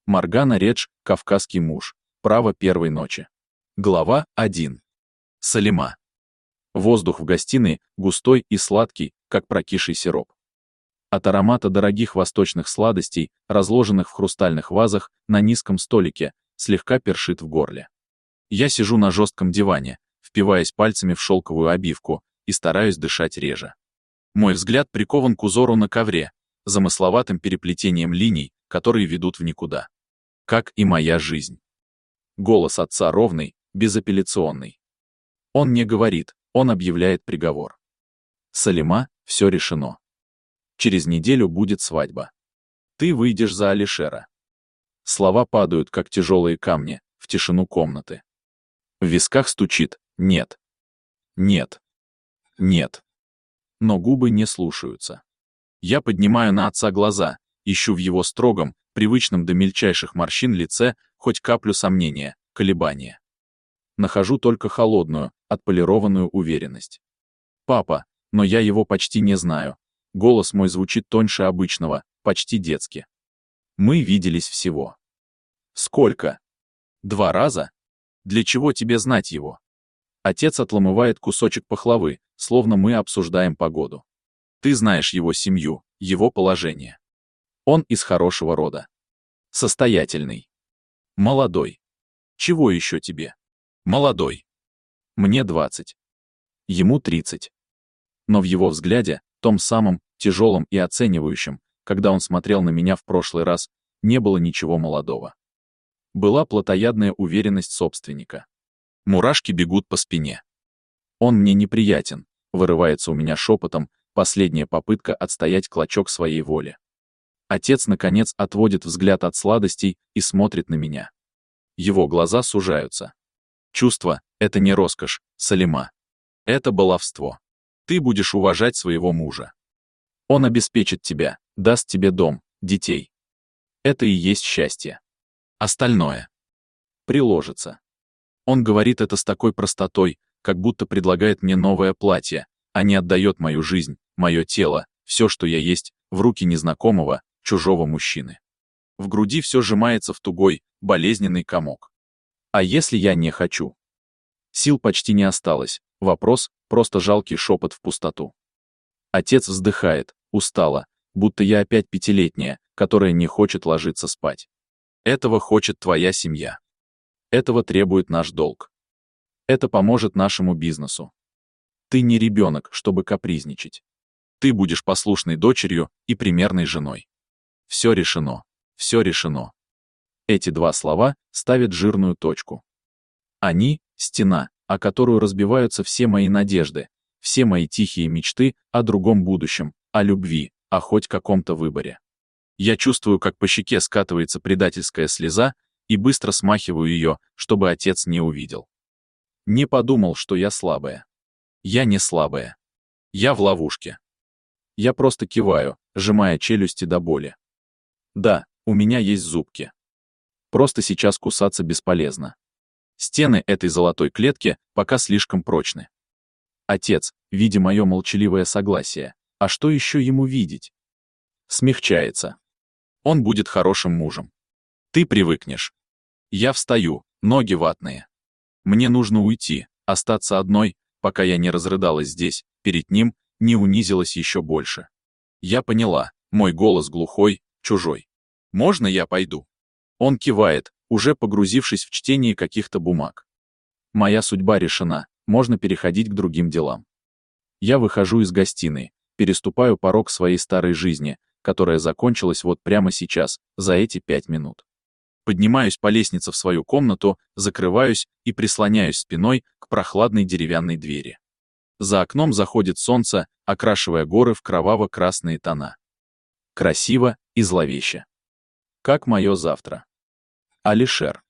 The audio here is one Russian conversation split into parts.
Моргана Редж, кавказский муж. Право первой ночи. Глава 1. Салима. Воздух в гостиной густой и сладкий, как прокисший сироп. От аромата дорогих восточных сладостей, разложенных в хрустальных вазах на низком столике, слегка першит в горле. Я сижу на жестком диване, впиваясь пальцами в шелковую обивку, и стараюсь дышать реже. Мой взгляд прикован к узору на ковре, замысловатым переплетением линий, которые ведут в никуда. Как и моя жизнь. Голос отца ровный, безапелляционный. Он не говорит, он объявляет приговор. Салима, все решено. Через неделю будет свадьба. Ты выйдешь за Алишера. Слова падают, как тяжелые камни, в тишину комнаты. В висках стучит «нет». Нет. Нет. Но губы не слушаются. Я поднимаю на отца глаза, ищу в его строгом, привычном до мельчайших морщин лице хоть каплю сомнения, колебания. Нахожу только холодную, отполированную уверенность. Папа, но я его почти не знаю. Голос мой звучит тоньше обычного, почти детски. Мы виделись всего. Сколько? 2 раза? Для чего тебе знать его? Отец отламывает кусочек пахлавы, словно мы обсуждаем погоду. Ты знаешь его семью, его положение. Он из хорошего рода. Состоятельный. Молодой. Чего еще тебе? Молодой. Мне 20. Ему 30. Но в его взгляде, том самом, тяжелом и оценивающем, когда он смотрел на меня в прошлый раз, не было ничего молодого. Была плотоядная уверенность собственника. Мурашки бегут по спине. Он мне неприятен, вырывается у меня шепотом, последняя попытка отстоять клочок своей воли. Отец, наконец, отводит взгляд от сладостей и смотрит на меня. Его глаза сужаются. Чувство — это не роскошь, Салима. Это баловство. Ты будешь уважать своего мужа. Он обеспечит тебя, даст тебе дом, детей. Это и есть счастье. Остальное приложится. Он говорит это с такой простотой, как будто предлагает мне новое платье, а не отдает мою жизнь, мое тело, все, что я есть, в руки незнакомого, чужого мужчины. В груди все сжимается в тугой, болезненный комок. А если я не хочу? Сил почти не осталось, вопрос — просто жалкий шепот в пустоту. Отец вздыхает, устало, будто я опять 5-летняя, которая не хочет ложиться спать. Этого хочет твоя семья. Этого требует наш долг. Это поможет нашему бизнесу. Ты не ребенок, чтобы капризничать. Ты будешь послушной дочерью и примерной женой. Все решено. Все решено. Эти 2 слова ставят жирную точку. Они — стена, о которую разбиваются все мои надежды, все мои тихие мечты о другом будущем, о любви, о хоть каком-то выборе. Я чувствую, как по щеке скатывается предательская слеза, и быстро смахиваю ее, чтобы отец не увидел. Не подумал, что я слабая. Я не слабая. Я в ловушке. Я просто киваю, сжимая челюсти до боли. Да, у меня есть зубки. Просто сейчас кусаться бесполезно. Стены этой золотой клетки пока слишком прочны. Отец, видя мое молчаливое согласие, а что еще ему видеть? Смягчается. Он будет хорошим мужем. Ты привыкнешь. Я встаю, ноги ватные. Мне нужно уйти, остаться одной, пока я не разрыдалась здесь, перед ним, не унизилась еще больше. Я поняла, мой голос глухой, чужой. Можно я пойду? Он кивает, уже погрузившись в чтение каких-то бумаг. Моя судьба решена, можно переходить к другим делам. Я выхожу из гостиной, переступаю порог своей старой жизни, которая закончилась вот прямо сейчас, за эти 5 минут. Поднимаюсь по лестнице в свою комнату, закрываюсь и прислоняюсь спиной к прохладной деревянной двери. За окном заходит солнце, окрашивая горы в кроваво-красные тона. Красиво и зловеще. Как мое завтра. Алишер.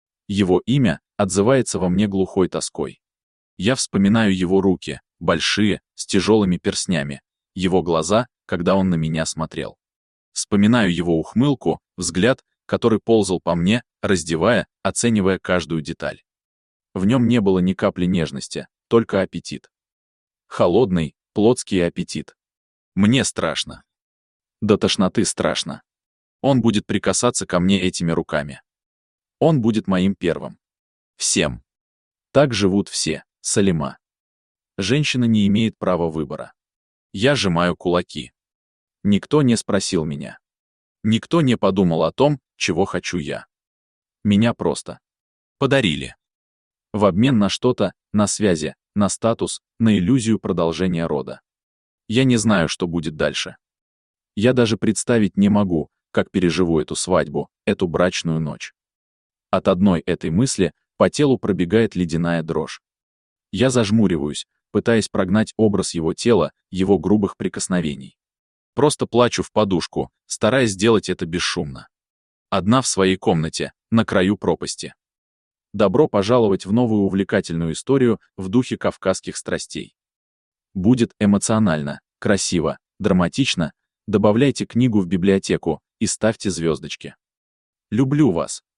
Его имя отзывается во мне глухой тоской. Я вспоминаю его руки, большие, с тяжелыми перстнями, его глаза, когда он на меня смотрел. Вспоминаю его ухмылку, взгляд, который ползал по мне, раздевая, оценивая каждую деталь. В нем не было ни капли нежности, только аппетит. Холодный, плотский аппетит. Мне страшно. До тошноты страшно. Он будет прикасаться ко мне этими руками. Он будет моим первым. Всем. Так живут все, Салима. Женщина не имеет права выбора. Я сжимаю кулаки. Никто не спросил меня. Никто не подумал о том, чего хочу я. Меня просто подарили. В обмен на что-то, на связи, на статус, на иллюзию продолжения рода. Я не знаю, что будет дальше. Я даже представить не могу, как переживу эту свадьбу, эту брачную ночь. От одной этой мысли по телу пробегает ледяная дрожь. Я зажмуриваюсь, пытаясь прогнать образ его тела, его грубых прикосновений. Просто плачу в подушку, стараясь сделать это бесшумно. Одна в своей комнате, на краю пропасти. Добро пожаловать в новую увлекательную историю в духе кавказских страстей. Будет эмоционально, красиво, драматично. Добавляйте книгу в библиотеку и ставьте звездочки. Люблю вас.